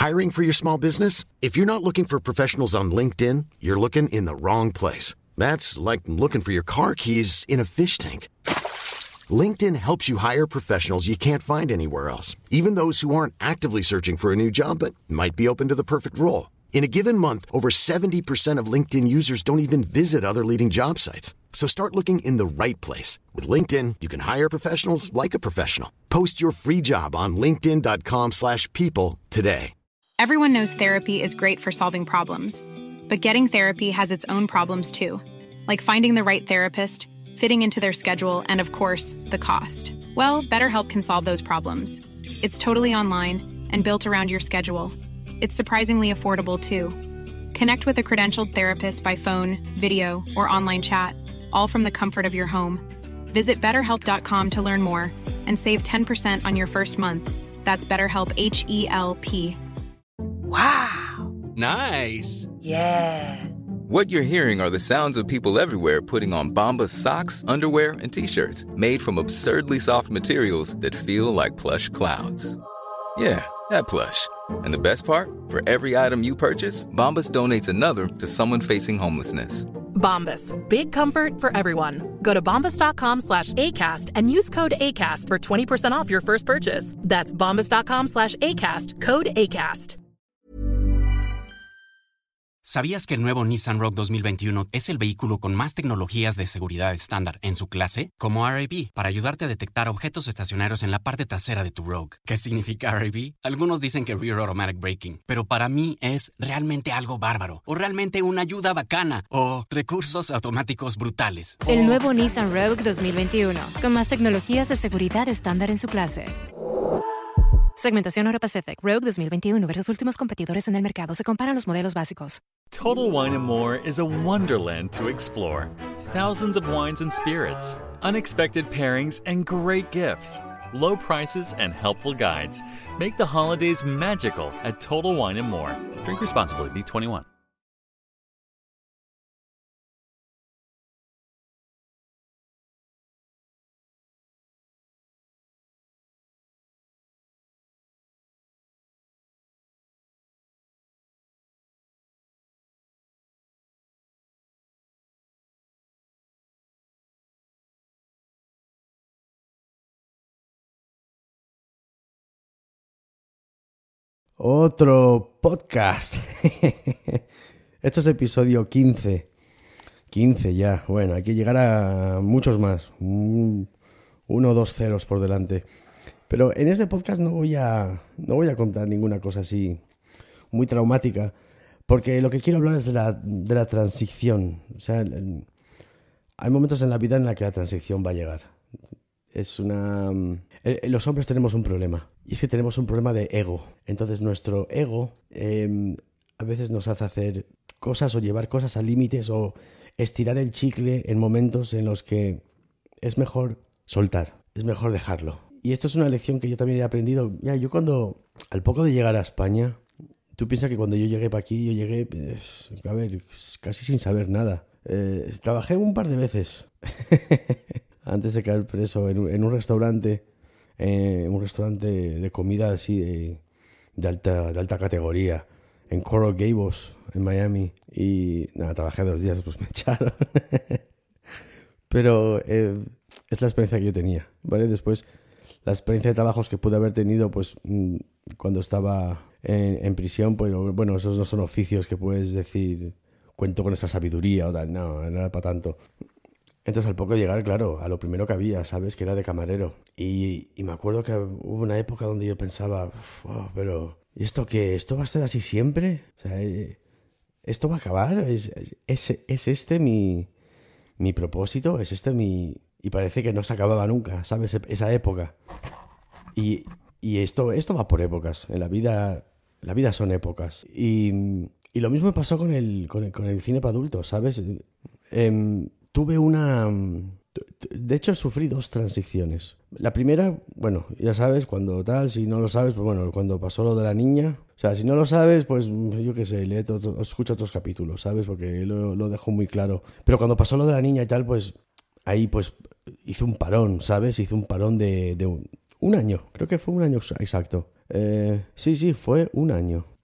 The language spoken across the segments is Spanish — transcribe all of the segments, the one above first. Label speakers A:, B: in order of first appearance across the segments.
A: Hiring for your small business? If you're not looking for professionals on LinkedIn, you're looking in the wrong place. That's like looking for your car keys in a fish tank. LinkedIn helps you hire professionals you can't find anywhere else, even those who aren't actively searching for a new job but might be open to the perfect role. In a given month, over 70% of LinkedIn users don't even visit other leading job sites. So start looking in the right place. With LinkedIn, you can hire professionals like a professional. Post your free job on linkedin.com/people today.
B: Everyone knows therapy is great for solving problems. But getting therapy has its own problems too. Like finding the right therapist, fitting into their schedule, and of course, the cost. Well, BetterHelp can solve those problems. It's totally online and built around your schedule. It's surprisingly affordable, too. Connect with a credentialed therapist by phone, video, or online chat, all from the comfort of your home. Visit BetterHelp.com to learn more and save 10% on your first month. That's BetterHelp, H-E-L-P.
C: Wow.
D: Nice.
C: Yeah.
E: What you're hearing are the sounds of people everywhere putting on Bombas socks, underwear, and T-shirts made from absurdly soft materials that feel like plush clouds. Yeah, that plush. And the best part? For every item you purchase, Bombas donates another to someone facing homelessness.
F: Bombas. Big comfort for everyone. Go to bombas.com/ACAST and use code ACAST for 20% off your first purchase. That's bombas.com/ACAST. Code ACAST.
G: ¿Sabías que el nuevo Nissan Rogue 2021 es el vehículo con más tecnologías de seguridad estándar en su clase? Como RAB, para ayudarte a detectar objetos estacionarios en la parte trasera de tu Rogue. ¿Qué significa RAB? Algunos dicen que Rear Automatic Braking, pero para mí es realmente algo bárbaro, o realmente una ayuda bacana, o recursos automáticos brutales.
H: El nuevo Nissan Rogue 2021, con más tecnologías de seguridad estándar en su clase. Segmentación Euro Pacific Rogue 2021 versus últimos competidores en el mercado. Se comparan los modelos básicos.
I: Total Wine & More is a wonderland to explore. Thousands of wines and spirits, unexpected pairings, and great gifts. Low prices and helpful guides make the holidays magical at Total Wine & More. Drink responsibly. Be 21.
J: Otro podcast. Esto es episodio 15. 15 ya. Bueno, hay que llegar a muchos más. 1 o 2 ceros por delante. Pero en este podcast no voy a contar ninguna cosa así muy traumática. Porque lo que quiero hablar es de la transición. O sea, hay momentos en la vida en la que la transición va a llegar. Los hombres tenemos un problema. Y es que tenemos un problema de ego. Entonces nuestro ego a veces nos hace hacer cosas o llevar cosas a límites o estirar el chicle en momentos en los que es mejor soltar, es mejor dejarlo. Y esto es una lección que yo también he aprendido. Ya, yo al poco de llegar a España, tú piensas que cuando yo llegué para aquí, yo llegué, casi sin saber nada. Trabajé un par de veces antes de caer preso en un restaurante. Un restaurante de comida así de alta categoría en Coral Gables, en Miami. Y nada, trabajé 2 días, pues me echaron. Pero es la experiencia que yo tenía, ¿vale? Después, la experiencia de trabajos que pude haber tenido, pues cuando estaba en prisión, pues bueno, esos no son oficios que puedes decir, cuento con esa sabiduría o tal. No era para tanto. Entonces, al poco de llegar, claro, a lo primero que había, ¿sabes? Que era de camarero. Y me acuerdo que hubo una época donde yo pensaba, pero ¿y esto qué? ¿Esto va a estar así siempre? O sea, ¿esto va a acabar? ¿Es este mi propósito? ¿Es este mi...? Y parece que no se acababa nunca, ¿sabes? Esa época. Y esto va por épocas. En la vida son épocas. Y lo mismo me pasó con el cine para adultos, ¿sabes? De hecho, sufrí 2 transiciones. La primera, bueno, ya sabes, cuando tal, si no lo sabes, pues bueno, cuando pasó lo de la niña. O sea, si no lo sabes, pues yo qué sé, escucha otros capítulos, ¿sabes? Porque lo dejo muy claro. Pero cuando pasó lo de la niña y tal, pues ahí pues hice un parón, ¿sabes? Hice un parón de un año. Creo que fue un año exacto. Sí, fue un año.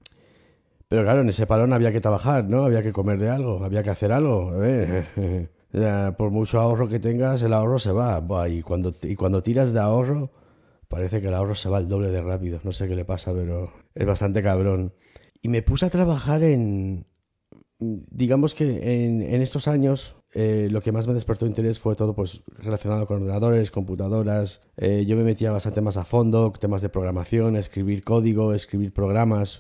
J: Pero claro, en ese parón había que trabajar, ¿no? Había que comer de algo, había que hacer algo. A ver, por mucho ahorro que tengas, el ahorro se va. Buah, y cuando tiras de ahorro, parece que el ahorro se va el doble de rápido. No sé qué le pasa, pero es bastante cabrón. Y me puse a trabajar digamos que en estos años, lo que más me despertó interés fue todo pues relacionado con ordenadores, computadoras. Yo me metía bastante más a fondo, temas de programación, escribir código, escribir programas.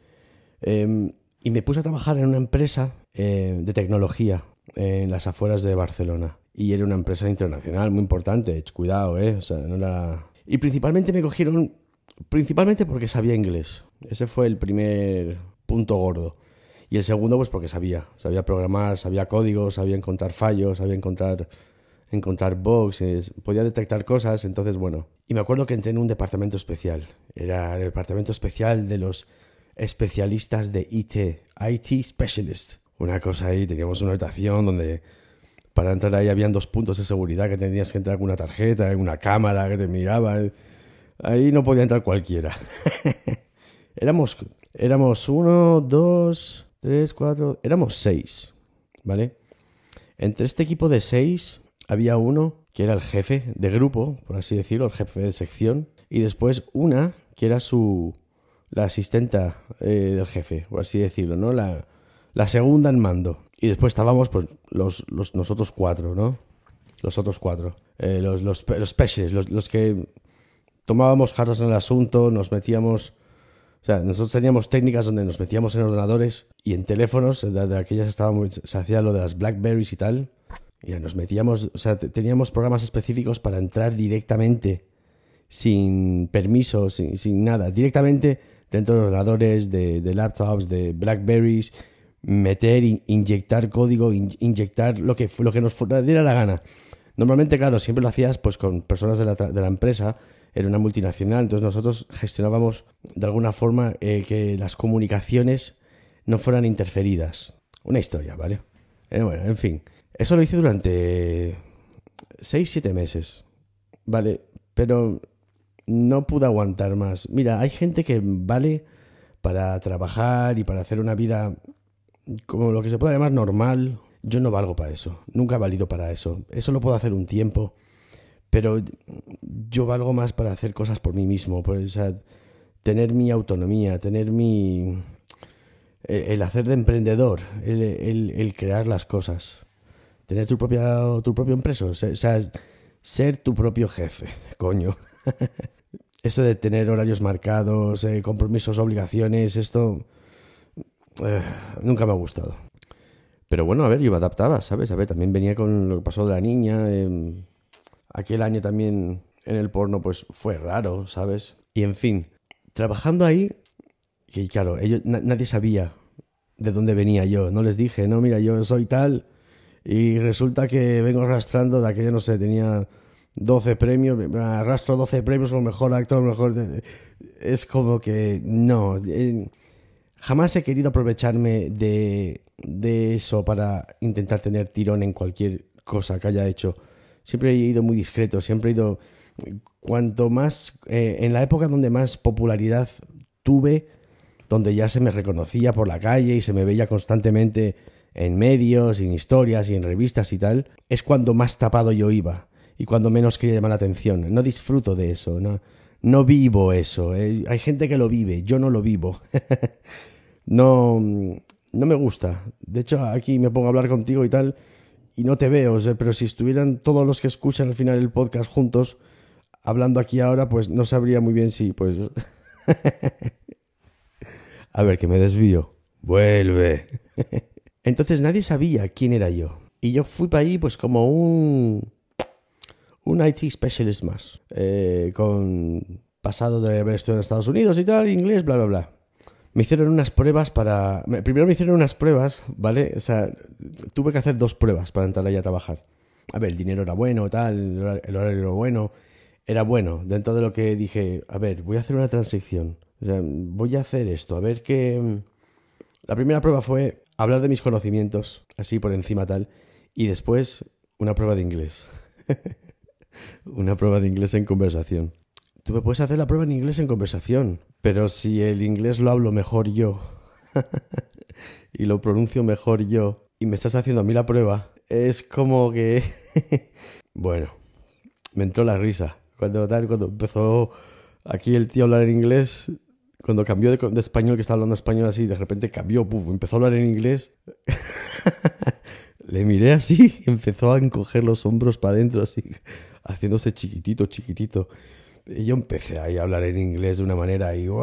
J: Y me puse a trabajar en una empresa de tecnología en las afueras de Barcelona. Y era una empresa internacional muy importante. Cuidado, o sea, no era... Y principalmente me cogieron porque sabía inglés. Ese fue el primer punto gordo. Y el segundo, pues porque sabía programar, sabía código, sabía encontrar fallos, sabía encontrar bugs, podía detectar cosas. Entonces, bueno. Y me acuerdo que entré en un departamento especial. Era el departamento especial de los especialistas de IT Specialist. Una cosa ahí, teníamos una habitación donde para entrar ahí habían 2 puntos de seguridad, que tenías que entrar con una tarjeta, una cámara que te miraba. Ahí no podía entrar cualquiera. Éramos 1, 2, 3, 4... Éramos 6, ¿vale? Entre este equipo de 6 había uno que era el jefe de grupo, por así decirlo, el jefe de sección. Y después una que era la asistenta del jefe, por así decirlo, ¿no? La segunda en mando. Y después estábamos pues nosotros 4, ¿no? Los otros 4. Los specialists, los que tomábamos cartas en el asunto, nos metíamos... O sea, nosotros teníamos técnicas donde nos metíamos en ordenadores y en teléfonos, de aquellas se hacía lo de las Blackberries y tal. Y nos metíamos, o sea, teníamos programas específicos para entrar directamente, sin permiso, sin nada, directamente dentro de ordenadores, de laptops, de Blackberries, meter, inyectar código, inyectar lo que nos diera la gana. Normalmente, claro, siempre lo hacías pues con personas de la empresa. Era una multinacional, entonces nosotros gestionábamos de alguna forma que las comunicaciones no fueran interferidas. Una historia, ¿vale? Bueno, en fin. Eso lo hice durante 6-7 meses, ¿vale? Pero no pude aguantar más. Mira, hay gente que vale para trabajar y para hacer una vida como lo que se puede llamar normal. Yo no valgo para eso. Nunca he valido para eso. Eso lo puedo hacer un tiempo. Pero yo valgo más para hacer cosas por mí mismo, pues, o sea, tener mi autonomía, tener el hacer de emprendedor, el crear las cosas, tener tu propio empresa, o sea, ser tu propio jefe, coño. Eso de tener horarios marcados, compromisos, obligaciones, esto nunca me ha gustado. Pero bueno, a ver, yo me adaptaba, ¿sabes? A ver, también venía con lo que pasó de la niña. Aquel año también en el porno pues fue raro, ¿sabes? Y en fin, trabajando ahí, que claro, nadie sabía de dónde venía yo. No les dije, no, mira, yo soy tal y resulta que vengo arrastrando de aquello, no sé, tenía 12 premios, me arrastro 12 premios como mejor actor, mejor... Es como que no, jamás he querido aprovecharme de eso para intentar tener tirón en cualquier cosa que haya hecho. Siempre he ido muy discreto, siempre he ido... Cuanto más... en la época donde más popularidad tuve, donde ya se me reconocía por la calle y se me veía constantemente en medios, en historias y en revistas y tal, es cuando más tapado yo iba y cuando menos quería llamar la atención. No disfruto de eso, no vivo eso. Hay gente que lo vive, yo no lo vivo. No me gusta. De hecho, aquí me pongo a hablar contigo y tal... Y no te veo, o sea, pero si estuvieran todos los que escuchan al final el podcast juntos, hablando aquí ahora, pues no sabría muy bien si, pues... A ver, que me desvío. Vuelve. Entonces nadie sabía quién era yo. Y yo fui para allí pues como un IT specialist más. Con pasado de haber estudiado en Estados Unidos y tal, inglés, bla, bla, bla. Me hicieron unas pruebas Primero me hicieron unas pruebas, ¿vale? O sea, tuve que hacer 2 pruebas para entrar allá a trabajar. A ver, el dinero era bueno, tal, el horario era bueno. Era bueno, dentro de lo que dije, a ver, voy a hacer una transición. O sea, voy a hacer esto, a ver qué... La primera prueba fue hablar de mis conocimientos, así por encima tal. Y después, una prueba de inglés. Una prueba de inglés en conversación. Tú me puedes hacer la prueba en inglés en conversación, pero si el inglés lo hablo mejor yo y lo pronuncio mejor yo y me estás haciendo a mí la prueba, es como que... Bueno, me entró la risa. Cuando empezó aquí el tío a hablar en inglés, cuando cambió de español, que estaba hablando español así, de repente cambió, empezó a hablar en inglés. Le miré así y empezó a encoger los hombros para adentro, así, haciéndose chiquitito. Y yo empecé ahí a hablar en inglés de una manera y...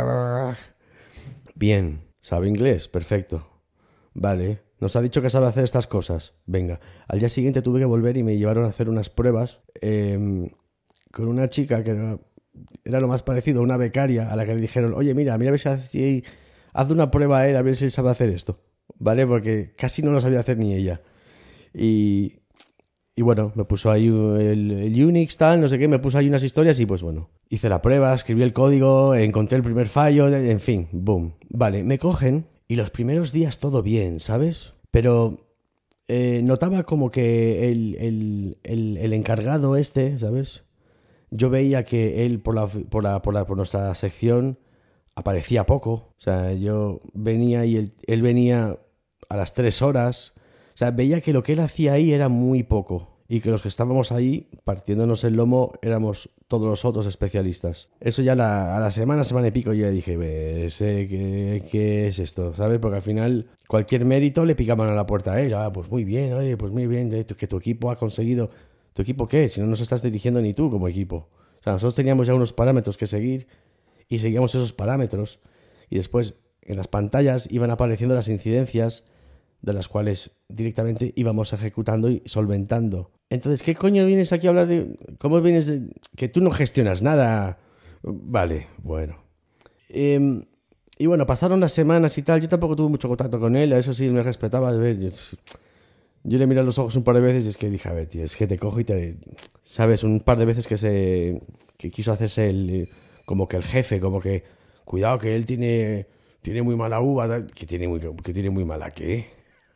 J: Bien, ¿sabe inglés? Perfecto. Vale, nos ha dicho que sabe hacer estas cosas. Venga, al día siguiente tuve que volver y me llevaron a hacer unas pruebas con una chica que era lo más parecido a una becaria, a la que le dijeron, oye, mira a ver si haz una prueba a él, a ver si él sabe hacer esto. ¿Vale? Porque casi no lo sabía hacer ni ella. Y bueno, me puso ahí el Unix, tal, no sé qué, me puso ahí unas historias y pues bueno, hice la prueba, escribí el código, encontré el primer fallo, en fin, boom. Vale, me cogen y los primeros días todo bien, ¿sabes? Pero notaba como que el encargado ¿sabes? Yo veía que él por nuestra sección aparecía poco. O sea, yo venía y él venía a las 3 horas. O sea, veía que lo que él hacía ahí era muy poco. Y que los que estábamos ahí, partiéndonos el lomo, éramos todos los otros especialistas. Eso ya a la semana y pico, ya dije, ¿qué es esto? ¿Sabes? Porque al final, cualquier mérito le picaban a la puerta a él. Pues muy bien, oye, pues muy bien, que tu equipo ha conseguido... ¿Tu equipo qué? Si no nos estás dirigiendo ni tú como equipo. O sea, nosotros teníamos ya unos parámetros que seguir y seguíamos esos parámetros. Y después, en las pantallas, iban apareciendo las incidencias de las cuales directamente íbamos ejecutando y solventando. Entonces, ¿qué coño vienes aquí a hablar de...? ¿Cómo vienes de...? Que tú no gestionas nada. Vale, bueno. Y bueno, pasaron las semanas y tal. Yo tampoco tuve mucho contacto con él. A eso sí me respetaba. A ver, yo le miré a los ojos un par de veces y es que dije, a ver, tío, es que te cojo y te... ¿Sabes? Un par de veces que quiso hacerse como que el jefe, como que... Cuidado, que él tiene muy mala uva. Tal. ¿Que tiene muy mala qué?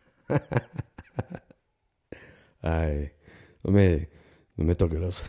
J: Ay, no me toque los...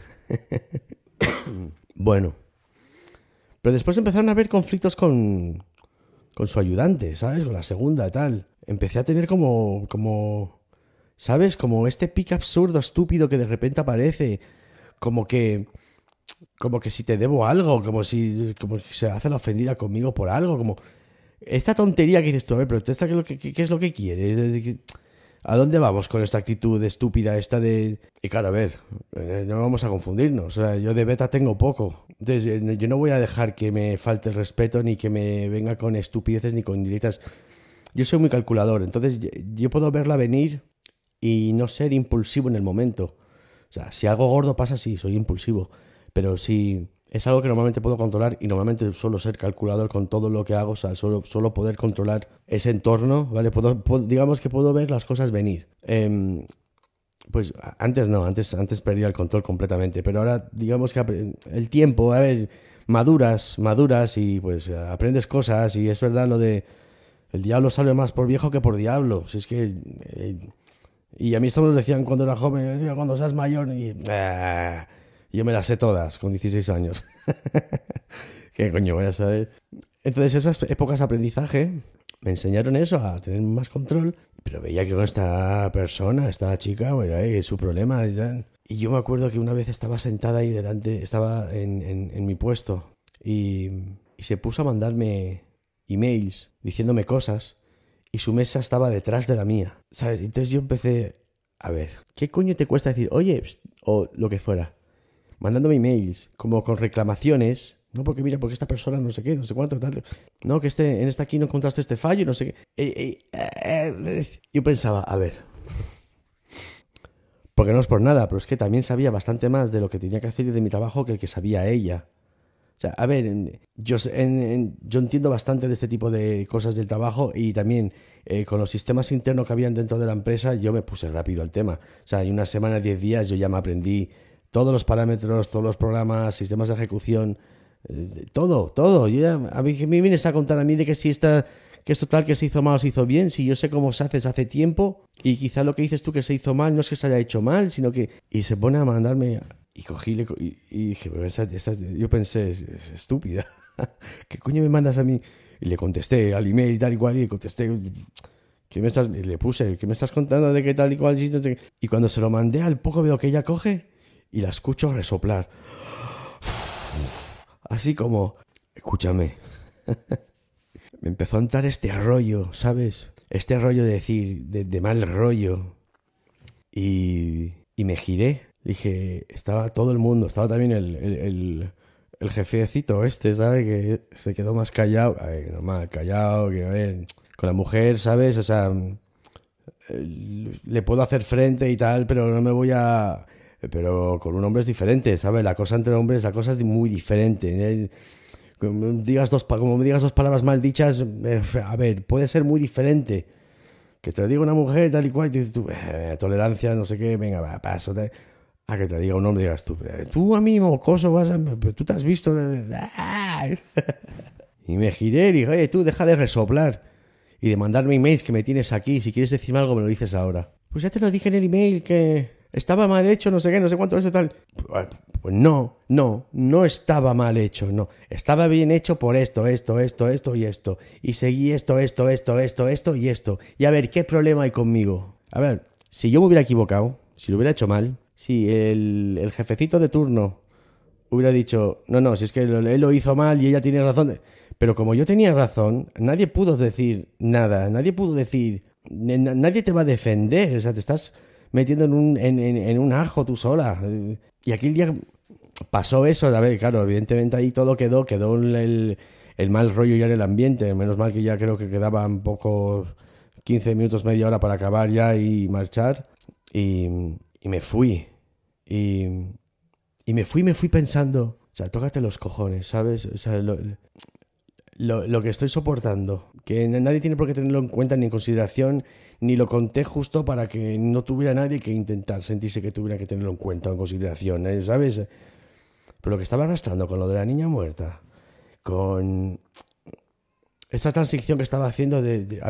J: Bueno. Pero después empezaron a haber conflictos con su ayudante, ¿sabes? Con la segunda y tal. Empecé a tener como... ¿Sabes? Como este pic absurdo, estúpido que de repente aparece. Como que si te debo algo. Como si se hace la ofendida conmigo por algo. Como esta tontería que dices tú. A ver, pero ¿qué es lo que quieres? ¿A dónde vamos con esta actitud estúpida esta de...? Y claro, a ver, no vamos a confundirnos. O sea, yo de beta tengo poco. Entonces, yo no voy a dejar que me falte el respeto ni que me venga con estupideces ni con indirectas. Yo soy muy calculador. Entonces, yo puedo verla venir... y no ser impulsivo en el momento. O sea, si algo gordo pasa, sí, soy impulsivo. Pero si es algo que normalmente puedo controlar y normalmente suelo ser calculador con todo lo que hago, o sea, suelo poder controlar ese entorno, ¿vale? Digamos que puedo ver las cosas venir. Pues antes no, antes perdía el control completamente, pero ahora digamos que el tiempo, a ver, maduras y pues aprendes cosas y es verdad lo de el diablo sale más por viejo que por diablo. Si es que... y a mí esto me lo decían cuando era joven, cuando seas mayor, y yo me las sé todas con 16 años. ¿Qué coño voy a saber? Entonces esas épocas de aprendizaje me enseñaron eso, a tener más control, pero veía que con esta persona, esta chica, bueno, es su problema. Y yo me acuerdo que una vez estaba sentada ahí delante, estaba en mi puesto, y se puso a mandarme emails diciéndome cosas. Y su mesa estaba detrás de la mía, ¿sabes? Entonces yo empecé, a ver, ¿qué coño te cuesta decir, oye, o lo que fuera? Mandándome emails, como con reclamaciones, no, porque mira, porque esta persona no sé qué, no sé cuánto, tal. No, que en esta aquí no encontraste este fallo, no sé qué. Yo pensaba, a ver, porque no es por nada, pero es que también sabía bastante más de lo que tenía que hacer y de mi trabajo que el que sabía ella. O sea, a ver, yo entiendo bastante de este tipo de cosas del trabajo y también con los sistemas internos que habían dentro de la empresa yo me puse rápido al tema. O sea, en una semana, 10 días yo ya me aprendí todos los parámetros, todos los programas, sistemas de ejecución, todo. Yo ya, a mí me vienes a contar a mí de que si que esto tal que se hizo mal o se hizo bien, si yo sé cómo se hace tiempo y quizá lo que dices tú que se hizo mal no es que se haya hecho mal, sino que... Y se pone a mandarme... Y cogí y dije, pero yo pensé, es estúpida. ¿Qué coño me mandas a mí Y le contesté al email y tal y cual, y le contesté, le puse, ¿qué me estás contando de qué tal y cual? Y cuando se lo mandé, al poco veo que ella coge y la escucho resoplar. Así como, escúchame. Me empezó a entrar este rollo, ¿sabes? Este rollo de decir, de mal rollo. Y me giré. Dije, estaba todo el mundo, estaba también el jefecito ¿sabes? Que se quedó más callado. A ver, normal, callado, que a ver, con la mujer, ¿sabes? O sea, le puedo hacer frente y tal, pero no me voy a... Pero con un hombre es diferente, ¿sabes? La cosa entre hombres, la cosa es muy diferente. Como me digas dos palabras mal dichas, a ver, puede ser muy diferente. Que te lo diga una mujer tal y cual, y tú dices tú, tolerancia, no sé qué, venga, va, paso. A que te diga un hombre, digas tú a mí, mocoso, pero tú te has visto. Y me giré y dije, oye, tú deja de resoplar y de mandarme emails que me tienes aquí. Si quieres decirme algo, me lo dices ahora. Pues ya te lo dije en el email que estaba mal hecho, no sé qué, no sé cuánto, eso tal. Pues no estaba mal hecho, no. Estaba bien hecho por esto y esto. Y seguí esto y esto. Y a ver, ¿qué problema hay conmigo? A ver, si yo me hubiera equivocado, si lo hubiera hecho mal, si el jefecito de turno hubiera dicho, no, si es que él lo hizo mal y ella tiene razón. Pero como yo tenía razón, nadie pudo decir nada, nadie te va a defender, o sea, te estás metiendo en un ajo tú sola. Y aquí el día pasó eso, a ver, claro, evidentemente ahí todo quedó el mal rollo ya en el ambiente, menos mal que ya creo que quedaban pocos 15 minutos, media hora para acabar ya y marchar, y me fui, y me fui pensando, o sea, tócate los cojones, ¿sabes? O sea, lo que estoy soportando, que nadie tiene por qué tenerlo en cuenta ni en consideración, ni lo conté justo para que no tuviera nadie que intentar sentirse que tuviera que tenerlo en cuenta o en consideración, ¿sabes? Pero lo que estaba arrastrando con lo de la niña muerta, con esta transición que estaba haciendo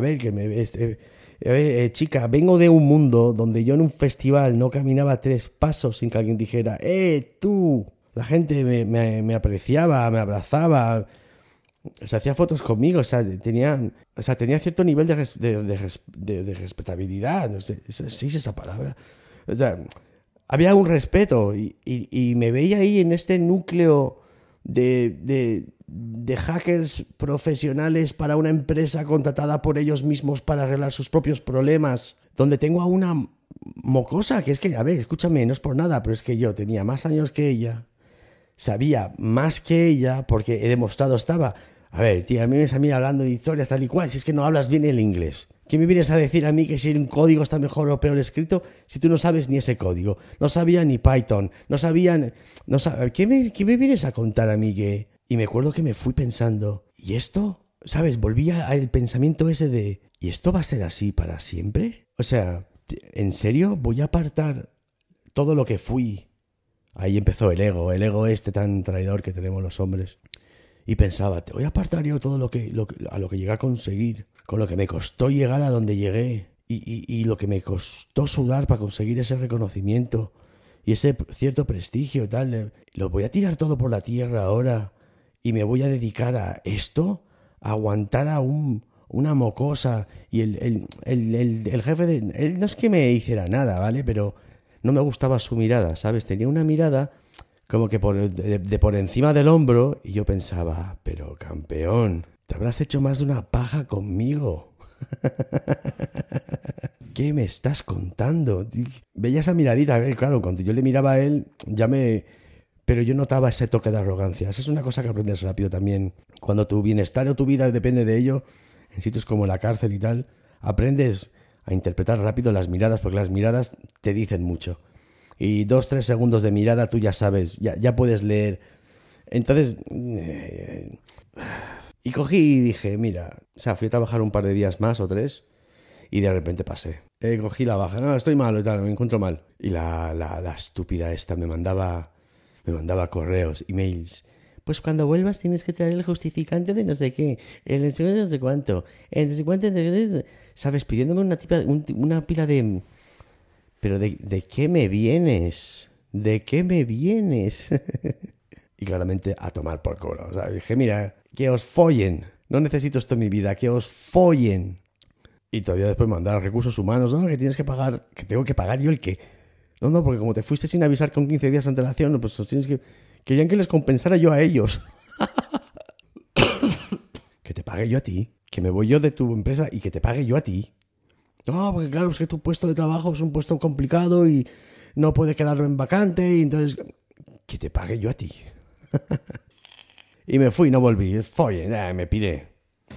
J: chica, vengo de un mundo donde yo en un festival no caminaba 3 pasos sin que alguien dijera, tú, la gente me apreciaba, me abrazaba, se hacía fotos conmigo, o sea, tenía cierto nivel de respetabilidad, no sé, sí es esa palabra, o sea, había un respeto y me veía ahí en este núcleo de hackers profesionales para una empresa contratada por ellos mismos para arreglar sus propios problemas, donde tengo a una mocosa que es que, a ver, escúchame, no es por nada, pero es que yo tenía más años que ella, sabía más que ella porque he demostrado estaba... A ver, tía, a mí me vienes a mí hablando de historias tal y cual, si es que no hablas bien el inglés. ¿Qué me vienes a decir a mí que si un código está mejor o peor escrito si tú no sabes ni ese código? No sabía ni Python, ¿Qué me vienes a contar a mí que...? Y me acuerdo que me fui pensando, ¿y esto? ¿Sabes? Volvía al pensamiento ese de, ¿y esto va a ser así para siempre? O sea, ¿en serio voy a apartar todo lo que fui? Ahí empezó el ego este tan traidor que tenemos los hombres. Y pensaba, te voy a apartar yo todo a lo que llegué a conseguir, con lo que me costó llegar a donde llegué y lo que me costó sudar para conseguir ese reconocimiento y ese cierto prestigio y tal. Lo voy a tirar todo por la tierra ahora y me voy a dedicar a esto, a aguantar a una mocosa. Y el jefe él no es que me hiciera nada, ¿vale? Pero no me gustaba su mirada, ¿sabes? Tenía una mirada como que por encima del hombro, y yo pensaba, pero campeón, te habrás hecho más de una paja conmigo. ¿Qué me estás contando? Veía esa miradita, claro, cuando yo le miraba a él, pero yo notaba ese toque de arrogancia. Esa es una cosa que aprendes rápido también. Cuando tu bienestar o tu vida depende de ello, en sitios como la cárcel y tal, aprendes a interpretar rápido las miradas, porque las miradas te dicen mucho. Y 2-3 segundos de mirada tú ya sabes, ya puedes leer. Entonces, y cogí y dije, mira, o sea, fui a trabajar un par de días más o 3 y de repente pasé. Cogí la baja, no, estoy malo y tal, me encuentro mal. Y la estúpida esta me mandaba correos, emails. Pues cuando vuelvas tienes que traer el justificante de no sé qué, el no sé cuánto, el no sé cuánto, ¿sabes? Pidiéndome una pila de... ¿Pero de qué me vienes? ¿De qué me vienes? Y claramente a tomar por culo. O sea, dije, mira, que os follen. No necesito esto en mi vida, que os follen. Y todavía después mandar a recursos humanos, no, que tienes que pagar, que tengo que pagar yo el qué. No, porque como te fuiste sin avisar con 15 días de antelación, pues tienes que... Querían que les compensara yo a ellos. Que te pague yo a ti, que me voy yo de tu empresa y que te pague yo a ti. No, porque claro, es que tu puesto de trabajo es un puesto complicado y no puede quedarlo en vacante y entonces... Que te pague yo a ti. Y me fui, no volví. Follen, me piré.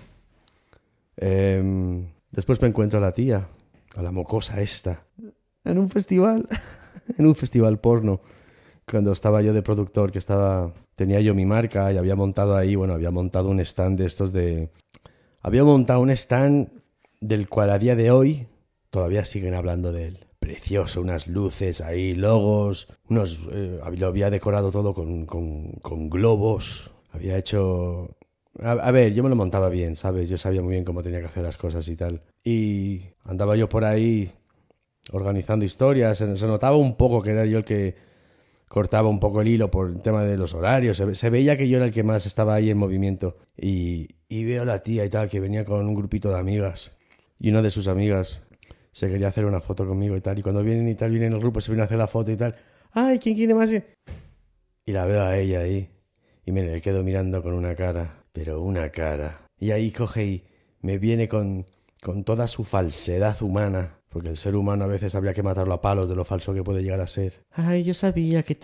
J: Después me encuentro a la tía, a la mocosa esta, en un festival, en un festival porno, cuando estaba yo de productor, tenía yo mi marca y había montado ahí, había montado un stand de estos había montado un stand del cual a día de hoy todavía siguen hablando de él. Precioso, unas luces ahí, logos, lo había decorado todo con globos, había hecho... A ver, yo me lo montaba bien, ¿sabes? Yo sabía muy bien cómo tenía que hacer las cosas y tal. Y andaba yo por ahí organizando historias. Se notaba un poco que era yo el que cortaba un poco el hilo por el tema de los horarios. Se veía que yo era el que más estaba ahí en movimiento. Y veo a la tía y tal, que venía con un grupito de amigas. Y una de sus amigas se quería hacer una foto conmigo y tal. Y cuando vienen el grupo, se viene a hacer la foto y tal. ¡Ay, quién quiere más! Y la veo a ella ahí. Y me le quedo mirando con una cara... Pero una cara. Y ahí coge y me viene con toda su falsedad humana. Porque el ser humano a veces habría que matarlo a palos de lo falso que puede llegar a ser. Ay, yo sabía que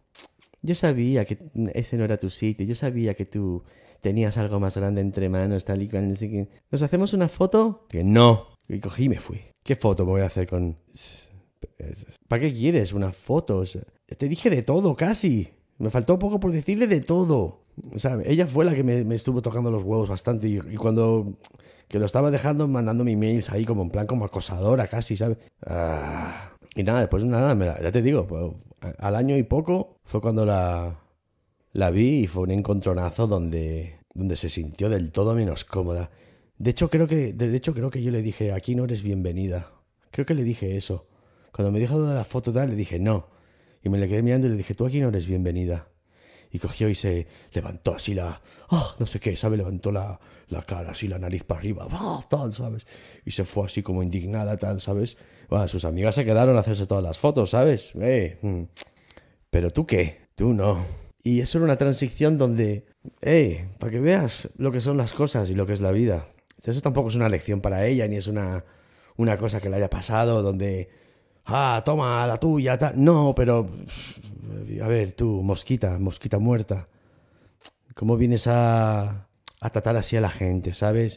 J: ese no era tu sitio. Yo sabía que tú tenías algo más grande entre manos, tal y cual. Así que, ¿nos hacemos una foto? Que no. Y cogí y me fui. ¿Qué foto me voy a hacer con...? ¿Para qué quieres una foto? O sea, te dije de todo, casi. Me faltó poco por decirle de todo. O sea, ella fue la que me estuvo tocando los huevos bastante y cuando que lo estaba dejando mandándome emails ahí como en plan como acosadora casi, ¿sabes? Y nada, después nada, ya te digo, pues, al año y poco fue cuando la vi y fue un encontronazo donde se sintió del todo menos cómoda. De hecho creo que yo le dije, aquí no eres bienvenida. Creo que le dije eso. Cuando me dijo de la foto tal, le dije no. Y me le quedé mirando y le dije, tú aquí no eres bienvenida. Y cogió y se levantó así no sé qué, ¿sabes? Levantó la cara así, la nariz para arriba, tal, ¿sabes? Y se fue así como indignada, tal, ¿sabes? Bueno, sus amigas se quedaron a hacerse todas las fotos, ¿sabes? Pero tú qué, tú no. Y eso era una transición donde, para que veas lo que son las cosas y lo que es la vida. Eso tampoco es una lección para ella, ni es una cosa que le haya pasado donde... toma la tuya, tal. No, pero... A ver, tú, mosquita muerta. ¿Cómo vienes a tratar así a la gente, sabes?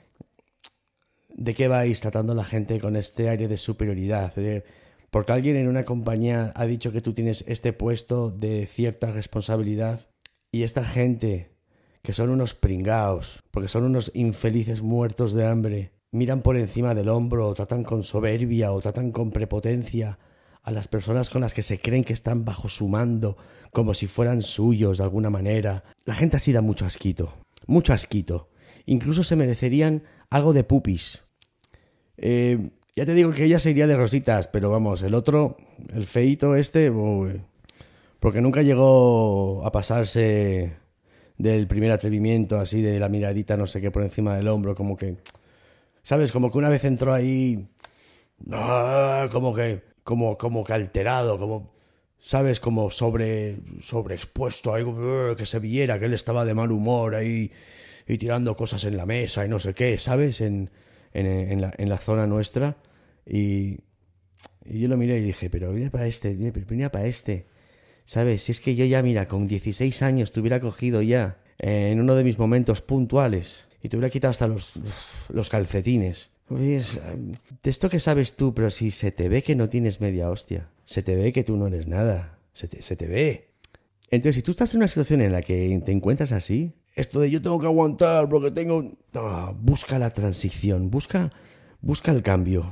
J: ¿De qué vais tratando a la gente con este aire de superioridad? Porque alguien en una compañía ha dicho que tú tienes este puesto de cierta responsabilidad y esta gente, que son unos pringaos, porque son unos infelices muertos de hambre, miran por encima del hombro o tratan con soberbia o tratan con prepotencia a las personas con las que se creen que están bajo su mando, como si fueran suyos de alguna manera. La gente así da mucho asquito. Incluso se merecerían algo de pupis. Ya te digo que ella se iría de rositas, pero vamos, el otro, el feíto porque nunca llegó a pasarse del primer atrevimiento, así de la miradita no sé qué por encima del hombro, como que... ¿Sabes? Como que una vez entró ahí... como que alterado, como... ¿Sabes? Como sobreexpuesto, ahí, que se viera que él estaba de mal humor ahí y tirando cosas en la mesa y no sé qué, ¿sabes? En la zona nuestra. Y yo lo miré y dije, pero viene para este. ¿Sabes? Si es que yo ya, mira, con 16 años te hubiera cogido ya en uno de mis momentos puntuales y te hubiera quitado hasta los calcetines. Pues, de esto que sabes tú, pero si se te ve que no tienes media hostia, se te ve que tú no eres nada, se te ve. Entonces, si tú estás en una situación en la que te encuentras así, esto de yo tengo que aguantar porque tengo... No, busca la transición, busca el cambio,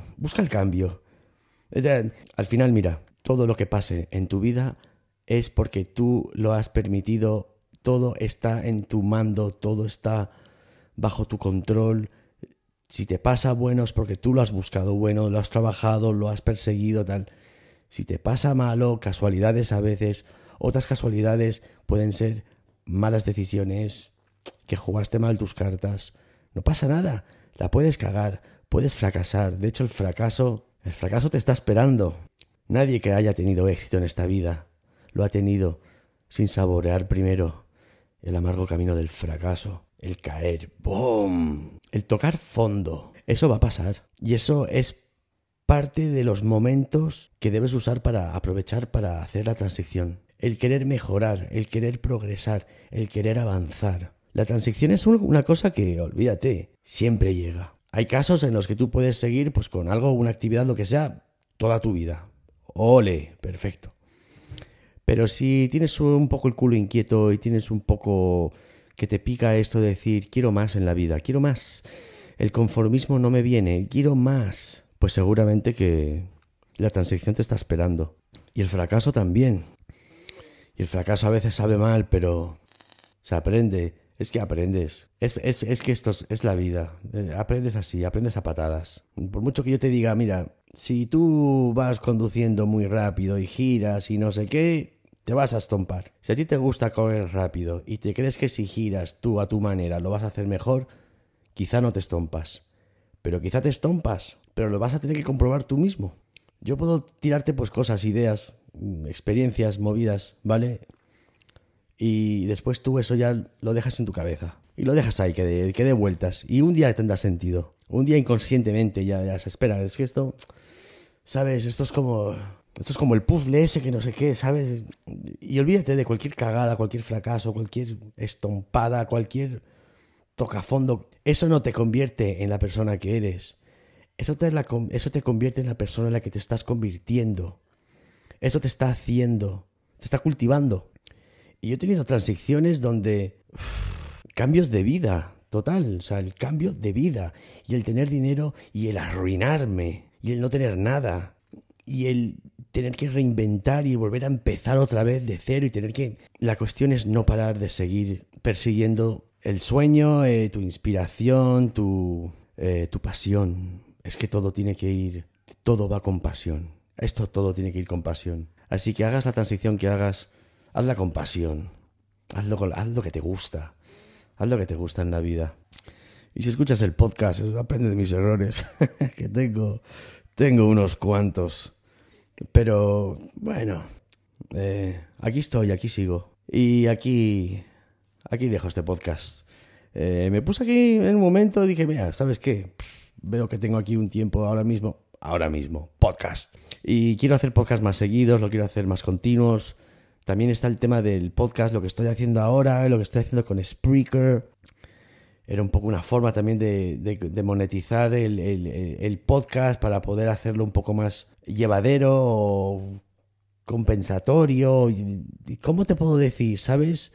J: Al final, mira, todo lo que pase en tu vida es porque tú lo has permitido, todo está en tu mando, todo está bajo tu control. Si te pasa bueno es porque tú lo has buscado bueno, lo has trabajado, lo has perseguido, tal. Si te pasa malo, casualidades a veces, otras casualidades pueden ser malas decisiones, que jugaste mal tus cartas. No pasa nada, la puedes cagar, puedes fracasar. De hecho, el fracaso te está esperando. Nadie que haya tenido éxito en esta vida lo ha tenido sin saborear primero el amargo camino del fracaso, el caer, ¡boom!, el tocar fondo. Eso va a pasar y eso es parte de los momentos que debes usar para aprovechar para hacer la transición. El querer mejorar, el querer progresar, el querer avanzar. La transición es una cosa que, olvídate, siempre llega. Hay casos en los que tú puedes seguir pues con algo, una actividad, lo que sea, toda tu vida. ¡Ole! Perfecto. Pero si tienes un poco el culo inquieto y tienes un poco que te pica esto de decir quiero más en la vida, quiero más, el conformismo no me viene, quiero más, pues seguramente que la transición te está esperando. Y el fracaso también. Y el fracaso a veces sabe mal, pero se aprende. Es que aprendes. Es que esto es la vida. Aprendes así, aprendes a patadas. Por mucho que yo te diga, mira, si tú vas conduciendo muy rápido y giras y no sé qué, te vas a estompar. Si a ti te gusta correr rápido y te crees que si giras tú a tu manera lo vas a hacer mejor, quizá no te estompas. Pero quizá te estompas, pero lo vas a tener que comprobar tú mismo. Yo puedo tirarte pues cosas, ideas, experiencias, movidas, ¿vale? Y después tú eso ya lo dejas en tu cabeza. Y lo dejas ahí, que dé vueltas. Y un día tendrá sentido. Un día inconscientemente ya se espera. Es que esto, ¿sabes? Esto es como el puzzle ese que no sé qué, ¿sabes? Y olvídate de cualquier cagada, cualquier fracaso, cualquier estompada, cualquier tocafondo. Eso no te convierte en la persona que eres. Eso te convierte en la persona en la que te estás convirtiendo. Eso te está haciendo, te está cultivando. Y yo he tenido transiciones donde cambios de vida, total, o sea, el cambio de vida y el tener dinero y el arruinarme y el no tener nada y el tener que reinventar y volver a empezar otra vez de cero y tener que... La cuestión es no parar de seguir persiguiendo el sueño, tu inspiración, tu pasión. Es que todo tiene que ir, todo va con pasión. Esto todo tiene que ir con pasión. Así que hagas la transición que hagas, hazla con pasión. Haz lo que te gusta. Haz lo que te gusta en la vida. Y si escuchas el podcast, aprende de mis errores. Que tengo unos cuantos. Pero, bueno, aquí estoy, aquí sigo. Y aquí dejo este podcast. Me puse aquí en un momento y dije, mira, ¿sabes qué? Veo que tengo aquí un tiempo ahora mismo, podcast. Y quiero hacer podcast más seguidos, lo quiero hacer más continuos. También está el tema del podcast, lo que estoy haciendo ahora, lo que estoy haciendo con Spreaker. Era un poco una forma también de monetizar el podcast para poder hacerlo un poco más llevadero o compensatorio. ¿Cómo te puedo decir? ¿Sabes?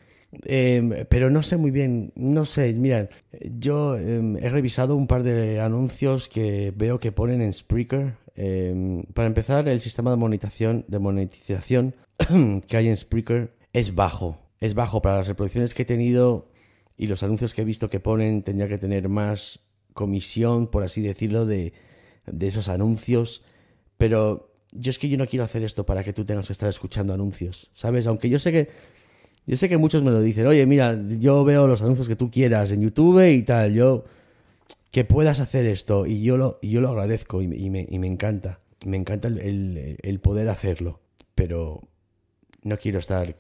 J: Pero no sé muy bien, no sé, mira, yo he revisado un par de anuncios que veo que ponen en Spreaker. Para empezar, el sistema de monetización que hay en Spreaker es bajo para las reproducciones que he tenido y los anuncios que he visto que ponen. Tendría que tener más comisión, por así decirlo, de esos anuncios, pero yo no quiero hacer esto para que tú tengas que estar escuchando anuncios, ¿sabes? Aunque yo sé que muchos me lo dicen, oye, mira, yo veo los anuncios que tú quieras en YouTube y tal, que puedas hacer esto, y yo lo agradezco y me encanta. Me encanta el poder hacerlo, pero no quiero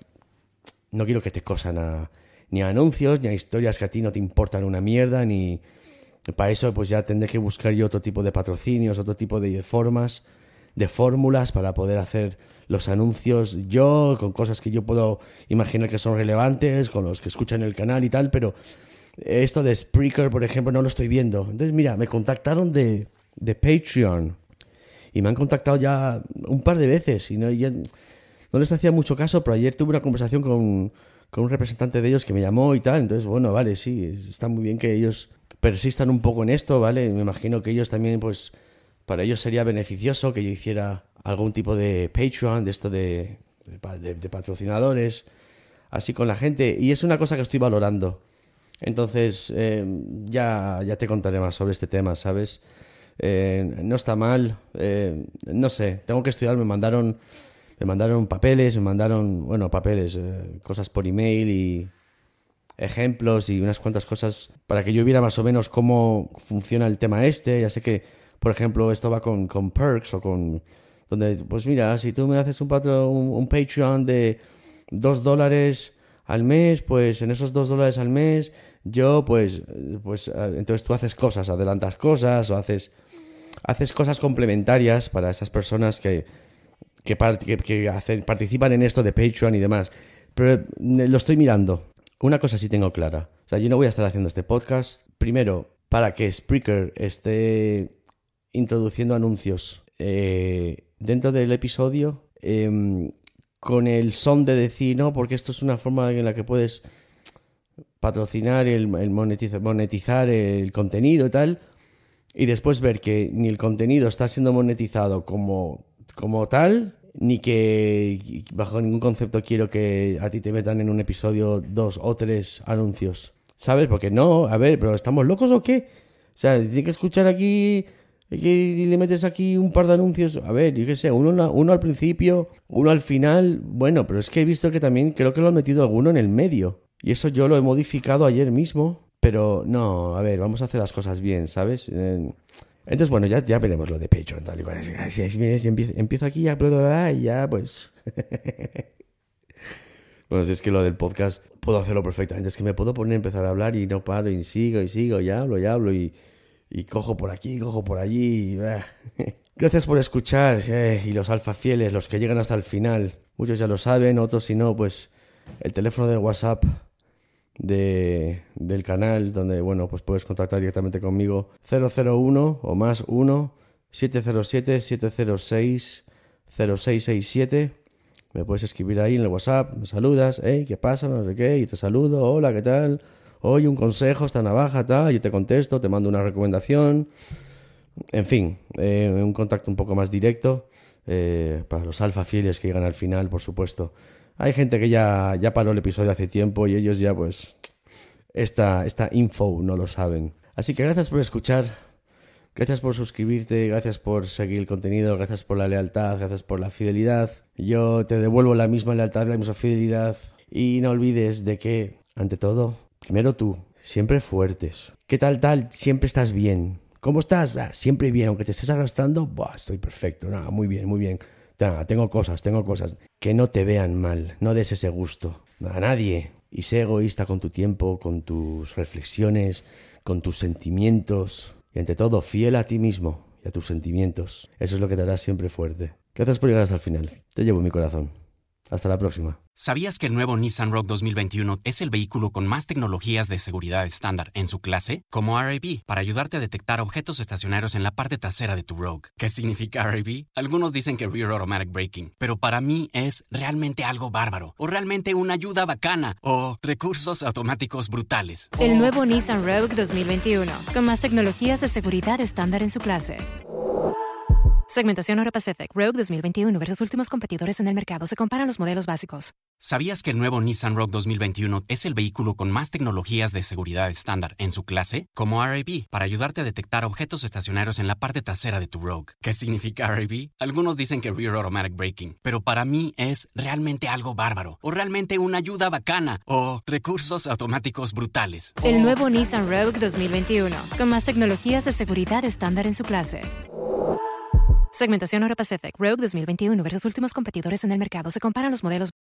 J: que te cosan ni a anuncios, ni a historias que a ti no te importan una mierda, ni... Para eso pues ya tendré que buscar yo otro tipo de patrocinios, otro tipo de formas, de fórmulas para poder hacer los anuncios yo, con cosas que yo puedo imaginar que son relevantes, con los que escuchan el canal y tal, pero esto de Spreaker, por ejemplo, no lo estoy viendo. Entonces, mira, me contactaron de Patreon y me han contactado ya un par de veces y no les hacía mucho caso, pero ayer tuve una conversación con un representante de ellos que me llamó y tal. Entonces, bueno, vale, sí, está muy bien que ellos persistan un poco en esto, ¿vale? Me imagino que ellos también, pues, para ellos sería beneficioso que yo hiciera algún tipo de Patreon, de esto de patrocinadores, así con la gente. Y es una cosa que estoy valorando. Entonces, ya te contaré más sobre este tema, ¿sabes? No está mal. No sé, tengo que estudiar. Me mandaron papeles, cosas por email ejemplos y unas cuantas cosas para que yo viera más o menos cómo funciona el tema este. Ya sé que, por ejemplo, esto va con perks o con... donde, pues mira, si tú me haces un Patreon de $2 al mes, pues en esos $2 al mes yo, pues entonces tú haces cosas, adelantas cosas o haces cosas complementarias para esas personas que participan en esto de Patreon y demás. Pero lo estoy mirando. Una cosa sí tengo clara. O sea, yo no voy a estar haciendo este podcast, primero, para que Spreaker esté introduciendo anuncios dentro del episodio con el son de decir, no, porque esto es una forma en la que puedes patrocinar, el monetizar el contenido y tal, y después ver que ni el contenido está siendo monetizado como tal, ni que bajo ningún concepto quiero que a ti te metan en un episodio 2 o 3 anuncios, ¿sabes? Porque no, a ver, ¿pero estamos locos o qué? O sea, tiene que escuchar aquí y le metes aquí un par de anuncios. A ver, yo qué sé, uno al principio, uno al final. Bueno, pero es que he visto que también creo que lo han metido alguno en el medio. Y eso yo lo he modificado ayer mismo. Pero no, a ver, vamos a hacer las cosas bien, ¿sabes? Entonces, bueno, ya veremos lo de Patreon. Tal y cual. Si empiezo aquí y ya, pues... Bueno, si es que lo del podcast puedo hacerlo perfectamente. Es que me puedo poner a empezar a hablar y no paro y sigo, y hablo y cojo por aquí, cojo por allí. Gracias por escuchar. Y los alfa fieles, los que llegan hasta el final. Muchos ya lo saben, otros si no, pues el teléfono de WhatsApp del canal, donde, bueno, pues puedes contactar directamente conmigo. 001 o más 1 707 706 0667. Me puedes escribir ahí en el WhatsApp, me saludas, ¿qué pasa? No sé qué, y te saludo, hola, ¿qué tal? Oye, un consejo, esta navaja, tal, yo te contesto, te mando una recomendación. En fin, un contacto un poco más directo para los alfa fieles que llegan al final, por supuesto. Hay gente que ya paró el episodio hace tiempo y ellos ya, pues, esta info no lo saben. Así que gracias por escuchar, gracias por suscribirte, gracias por seguir el contenido, gracias por la lealtad, gracias por la fidelidad. Yo te devuelvo la misma lealtad, la misma fidelidad. Y no olvides de que, ante todo, primero tú, siempre fuertes. ¿Qué tal? Siempre estás bien. ¿Cómo estás? Siempre bien, aunque te estés arrastrando, estoy perfecto. Muy bien, muy bien. Tengo cosas. Que no te vean mal, no des ese gusto a nadie. Y sé egoísta con tu tiempo, con tus reflexiones, con tus sentimientos. Y ante todo, fiel a ti mismo y a tus sentimientos. Eso es lo que te hará siempre fuerte. Gracias por llegar hasta el final. Te llevo en mi corazón. Hasta la próxima.
G: ¿Sabías que el nuevo Nissan Rogue 2021 es el vehículo con más tecnologías de seguridad estándar en su clase? Como RAB, para ayudarte a detectar objetos estacionarios en la parte trasera de tu Rogue. ¿Qué significa RAB? Algunos dicen que Rear Automatic Braking, pero para mí es realmente algo bárbaro, o realmente una ayuda bacana, o recursos automáticos brutales.
H: El nuevo Nissan Rogue 2021, con más tecnologías de seguridad estándar en su clase. Segmentación Euro Pacific Rogue 2021 versus últimos competidores en el mercado. Se comparan los modelos básicos.
G: ¿Sabías que el nuevo Nissan Rogue 2021 es el vehículo con más tecnologías de seguridad estándar en su clase? Como RAB, para ayudarte a detectar objetos estacionarios en la parte trasera de tu Rogue. ¿Qué significa RAB? Algunos dicen que Rear Automatic Braking, pero para mí es realmente algo bárbaro, o realmente una ayuda bacana, o recursos automáticos brutales.
H: El nuevo Nissan Rogue 2021, con más tecnologías de seguridad estándar en su clase. Segmentación Euro Pacific Rogue 2021 versus últimos competidores en el mercado. Se comparan los modelos